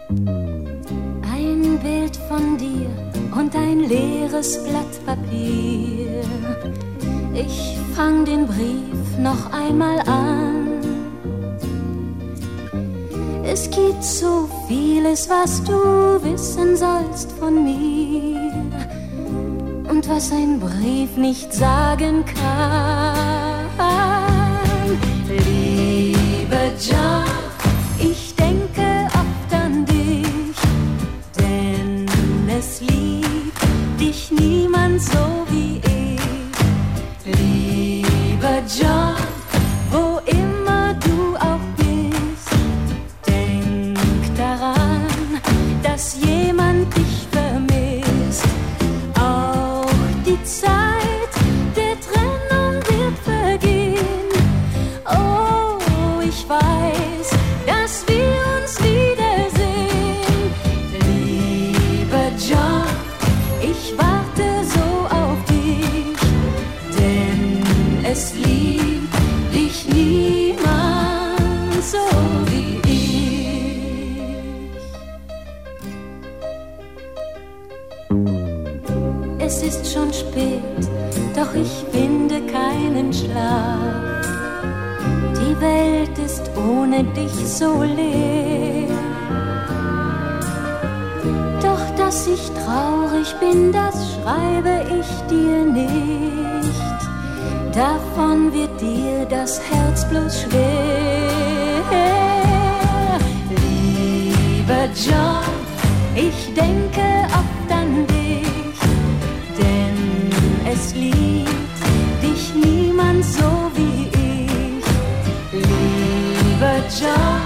Ein Bild von dir und ein leeres Blatt Papier. Ich fang den Brief noch einmal an. Es gibt so vieles, was du wissen sollst von mir und was ein Brief nicht sagen kann. Liebe John, ich denke oft an dich, denn es liebt dich niemand so wie ich. Lieber John, wo immer du auch bist, denk daran, dass jemand dich vermisst. Auch die Zeit der Trennung wird vergehen. Oh, ich weiß, dass wir uns wiedersehen. Lieber John, ich warte so auf dich, denn es liebt dich niemand so wie ich. Es ist schon spät, doch ich finde keinen Schlaf. Die Welt ist ohne dich so leer. Doch dass ich traurig bin, das schreibe ich dir nicht. Davon wird dir das Herz bloß schwer. Lieber John, ich denke oft an dich, denn es liebt dich niemand so wie ich. Lieber John,